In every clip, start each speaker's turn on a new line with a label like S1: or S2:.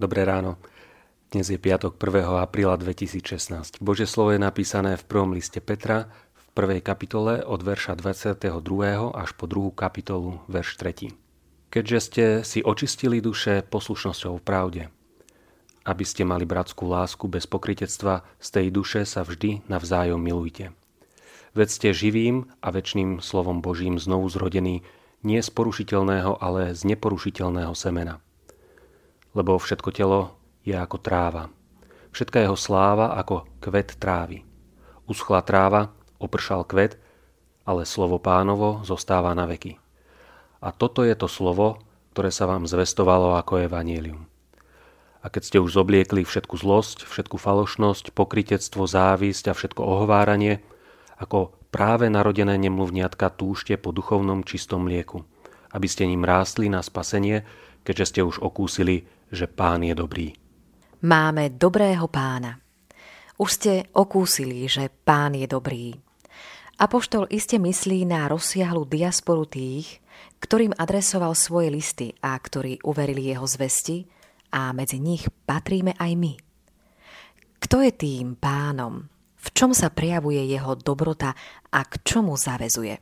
S1: Dobré ráno. Dnes je piatok 1. apríla 2016. Božie slovo je napísané v prvom liste Petra v 1. kapitole od verša 22. až po 2. kapitolu, verš 3. Keďže ste si očistili duše poslušnosťou v pravde, aby ste mali bratskú lásku bez pokrytectva, z tej duše sa vždy navzájom milujte. Veď ste živým a večným slovom Božím znovu zrodení, nie z porušiteľného, ale z neporušiteľného semena. Lebo všetko telo je ako tráva. Všetká jeho sláva ako kvet trávy. Uschla tráva, opršal kvet, ale slovo Pánovo zostáva na veky. A toto je to slovo, ktoré sa vám zvestovalo ako evanjelium. A keď ste už zobliekli všetku zlosť, všetku falošnosť, pokrytectvo, závisť a všetko ohováranie, ako práve narodené nemluvniatka túžte po duchovnom čistom mlieku, aby ste ním rástli na spasenie, keďže ste už okúsili, že Pán je dobrý.
S2: Máme dobrého Pána. Už ste okúsili, že Pán je dobrý. Apoštol iste myslí na rozsiahlu diasporu tých, ktorým adresoval svoje listy a ktorí uverili jeho zvesti, a medzi nich patríme aj my. Kto je tým Pánom? V čom sa prejavuje jeho dobrota a k čomu zavezuje?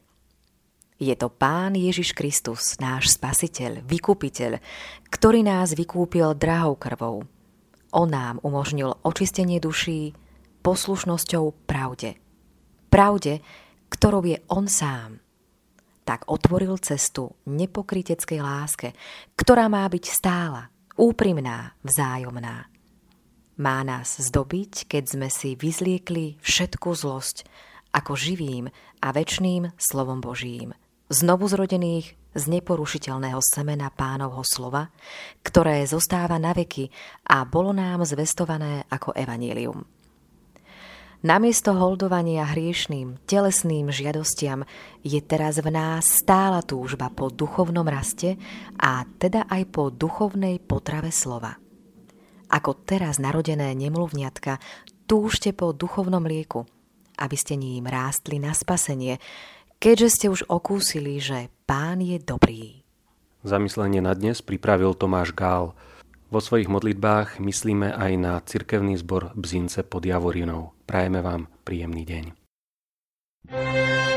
S2: Je to Pán Ježiš Kristus, náš Spasiteľ, Vykupiteľ, ktorý nás vykúpil drahou krvou. On nám umožnil očistenie duší poslušnosťou pravde. Pravde, ktorou je on sám. Tak otvoril cestu nepokryteckej láske, ktorá má byť stála, úprimná, vzájomná. Má nás zdobiť, keď sme si vyzliekli všetku zlosť, ako živým a večným slovom Božím, znovu zrodených z neporušiteľného semena Pánovho slova, ktoré zostáva na veky a bolo nám zvestované ako evanjelium. Namiesto holdovania hriešným, telesným žiadostiam je teraz v nás stála túžba po duchovnom raste a teda aj po duchovnej potrave slova. Ako teraz narodené nemluvniatka, túžte po duchovnom mlieku, aby ste ním rástli na spasenie, keďže ste už okúsili, že Pán je dobrý.
S1: Zamyslenie na dnes pripravil Tomáš Gál. Vo svojich modlitbách myslíme aj na cirkevný zbor Bzince pod Javorinou. Prajeme vám príjemný deň.